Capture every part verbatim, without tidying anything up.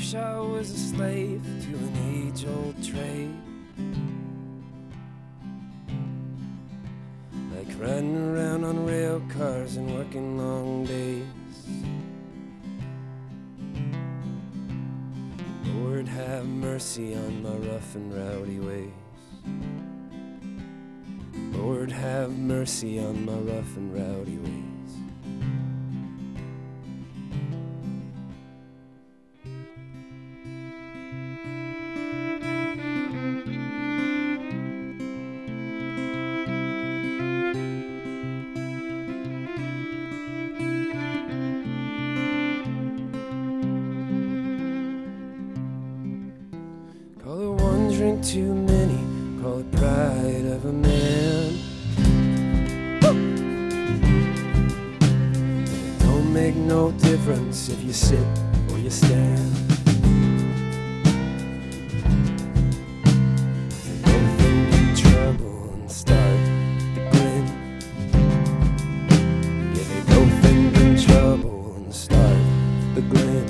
wish I was a slave to an age-old trade, like riding around on rail cars and working long days. Lord, have mercy on my rough and rowdy ways. Lord, have mercy on my rough and rowdy ways. Call it one drink too many, call it pride of a man. It don't make no difference if you sit or you stand. They both end in trouble and start to grin. Yeah, they both end in trouble and start to grin.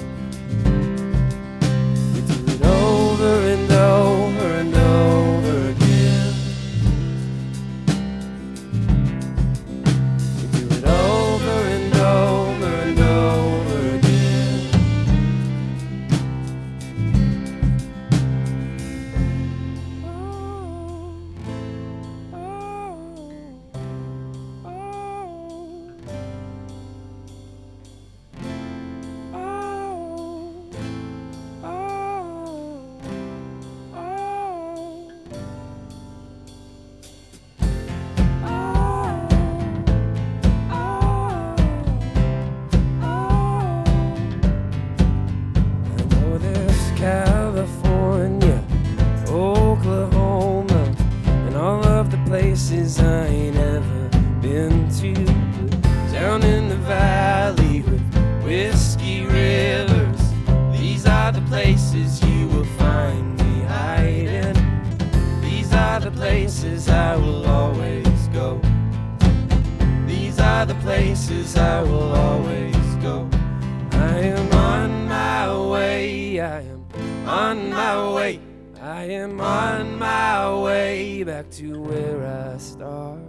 California, Oklahoma, and all of the places I ain't ever been to. Down in the valley with whiskey rivers, these are the places you will find me hiding. These are the places I will always go. These are the places I will always go. I am on my way, I am on my way, I am on my way back to where I started.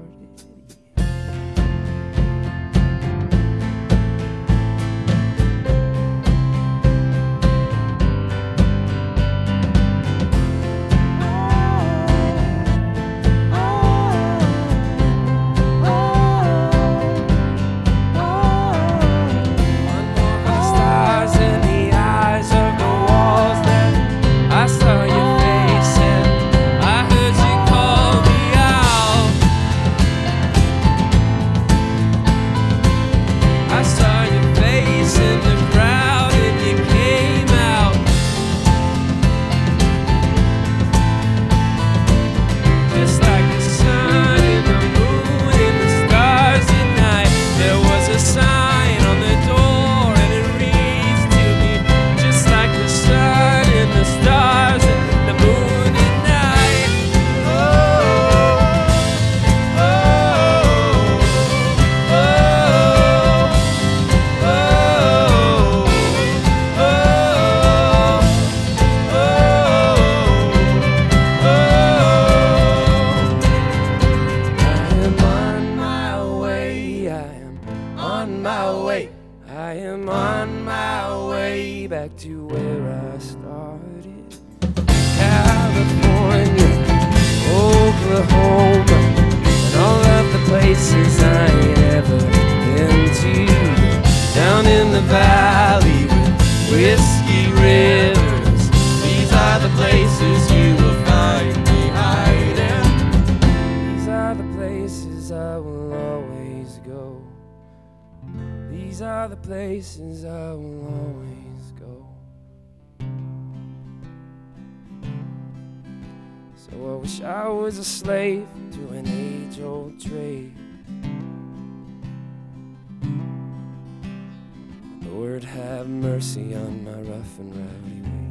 I am on my way back to where I started. California, Oklahoma, and all of the places I ain't ever been to. Down in the valley with whiskey rivers, these are the places you will find me hiding. These are the places I will always go. These are the places I will always go. So I wish I was a slave to an age-old trade. Lord, have mercy on my rough and rowdy ways.